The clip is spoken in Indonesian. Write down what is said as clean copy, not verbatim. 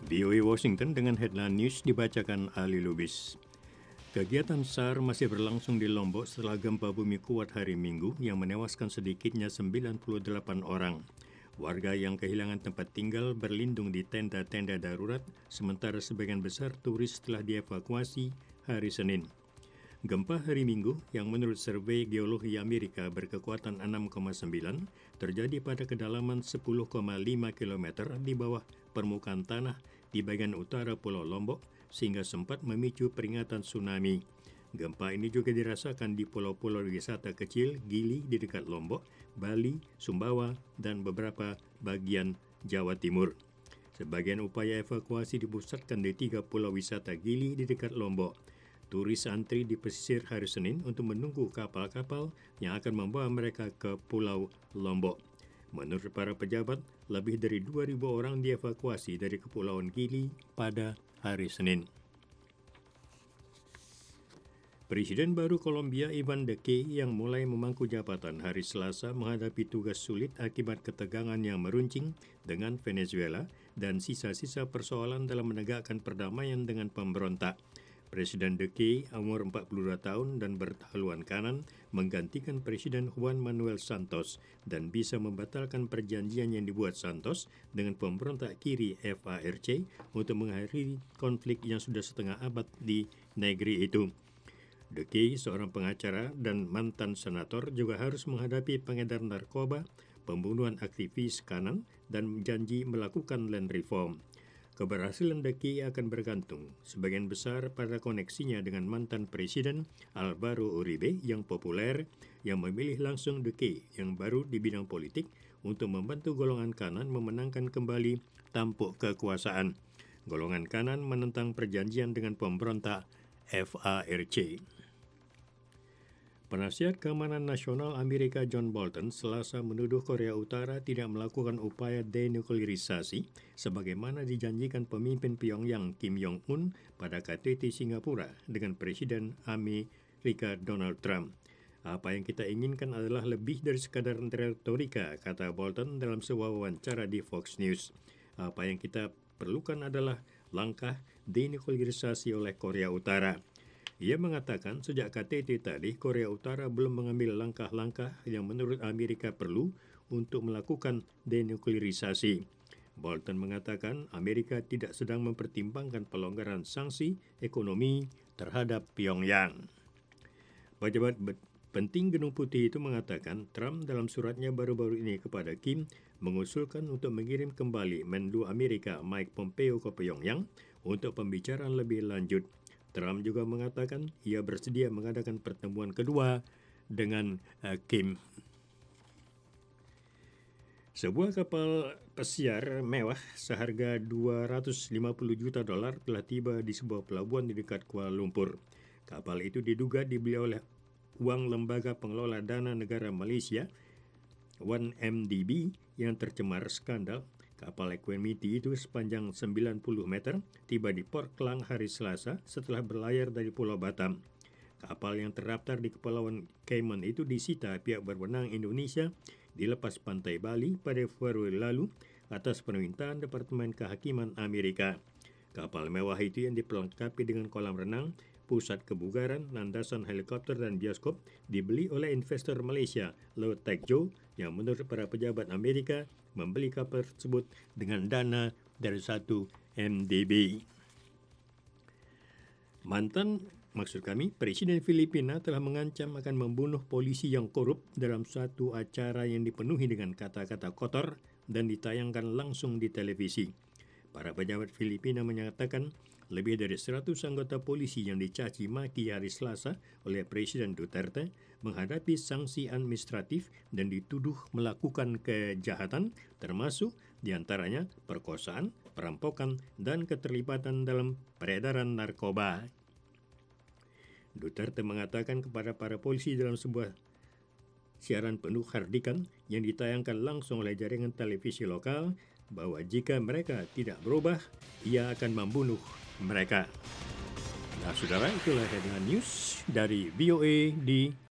VOA Washington dengan headline news dibacakan Ali Lubis. Kegiatan SAR masih berlangsung di Lombok setelah gempa bumi kuat hari Minggu yang menewaskan sedikitnya 98 orang. Warga yang kehilangan tempat tinggal berlindung di tenda-tenda darurat, sementara sebagian besar turis telah dievakuasi hari Senin. Gempa hari Minggu yang menurut survei geologi Amerika berkekuatan 6,9 terjadi pada kedalaman 10,5 km di bawah permukaan tanah di bagian utara Pulau Lombok sehingga sempat memicu peringatan tsunami. Gempa ini juga dirasakan di pulau-pulau wisata kecil Gili di dekat Lombok, Bali, Sumbawa, dan beberapa bagian Jawa Timur. Sebagian upaya evakuasi dipusatkan di 3 pulau wisata Gili di dekat Lombok. Turis antri di pesisir hari Senin untuk menunggu kapal-kapal yang akan membawa mereka ke Pulau Lombok. Menurut para pejabat, lebih dari 2.000 orang dievakuasi dari Kepulauan Gili pada hari Senin. Presiden baru Kolombia Ivan Duque yang mulai memangku jabatan hari Selasa menghadapi tugas sulit akibat ketegangan yang meruncing dengan Venezuela dan sisa-sisa persoalan dalam menegakkan perdamaian dengan pemberontak. Presiden Duque, umur 42 tahun dan berhaluan kanan, menggantikan Presiden Juan Manuel Santos dan bisa membatalkan perjanjian yang dibuat Santos dengan pemberontak kiri FARC untuk mengakhiri konflik yang sudah setengah abad di negeri itu. Duque, seorang pengacara dan mantan senator, juga harus menghadapi pengedar narkoba, pembunuhan aktivis kanan, dan janji melakukan land reform. Keberhasilan Duque akan bergantung sebagian besar pada koneksinya dengan mantan Presiden Alvaro Uribe yang populer, yang memilih langsung Duque yang baru di bidang politik untuk membantu golongan kanan memenangkan kembali tampuk kekuasaan. Golongan kanan menentang perjanjian dengan pemberontak FARC. Penasihat Keamanan Nasional Amerika John Bolton Selasa menuduh Korea Utara tidak melakukan upaya denuklearisasi sebagaimana dijanjikan pemimpin Pyongyang Kim Jong-un pada KTT Singapura dengan Presiden Amerika Donald Trump. Apa yang kita inginkan adalah lebih dari sekadar retorika, kata Bolton dalam sebuah wawancara di Fox News. Apa yang kita perlukan adalah langkah denuklearisasi oleh Korea Utara. Ia mengatakan sejak KTT tadi, Korea Utara belum mengambil langkah-langkah yang menurut Amerika perlu untuk melakukan denuklearisasi. Bolton mengatakan Amerika tidak sedang mempertimbangkan pelonggaran sanksi ekonomi terhadap Pyongyang. Pejabat penting Gedung Putih itu mengatakan Trump dalam suratnya baru-baru ini kepada Kim mengusulkan untuk mengirim kembali Menlu Amerika Mike Pompeo ke Pyongyang untuk pembicaraan lebih lanjut. Trump juga mengatakan ia bersedia mengadakan pertemuan kedua dengan Kim. Sebuah kapal pesiar mewah seharga $250 juta telah tiba di sebuah pelabuhan di dekat Kuala Lumpur. Kapal itu diduga dibeli oleh uang lembaga pengelola dana negara Malaysia, 1MDB, yang tercemar skandal. Kapal Equinity itu sepanjang 90 meter tiba di Port Klang hari Selasa setelah berlayar dari Pulau Batam. Kapal yang terdaftar di Kepulauan Cayman itu disita pihak berwenang Indonesia di lepas pantai Bali pada Februari lalu atas permintaan Departemen Kehakiman Amerika. Kapal mewah itu yang diperlengkapi dengan kolam renang, pusat kebugaran, landasan helikopter dan bioskop dibeli oleh investor Malaysia, Low Tech Joe, yang menurut para pejabat Amerika membeli kapal tersebut dengan dana dari 1MDB. Presiden Filipina telah mengancam akan membunuh polisi yang korup dalam suatu acara yang dipenuhi dengan kata-kata kotor dan ditayangkan langsung di televisi. Para pejabat Filipina menyatakan lebih dari 100 anggota polisi yang dicaci maki hari Selasa oleh Presiden Duterte menghadapi sanksi administratif dan dituduh melakukan kejahatan termasuk diantaranya perkosaan, perampokan, dan keterlibatan dalam peredaran narkoba. Duterte mengatakan kepada para polisi dalam sebuah siaran penuh hardikan yang ditayangkan langsung oleh jaringan televisi lokal bahwa jika mereka tidak berubah, ia akan membunuh mereka. Nah, saudara, itulah headline news dari VOA di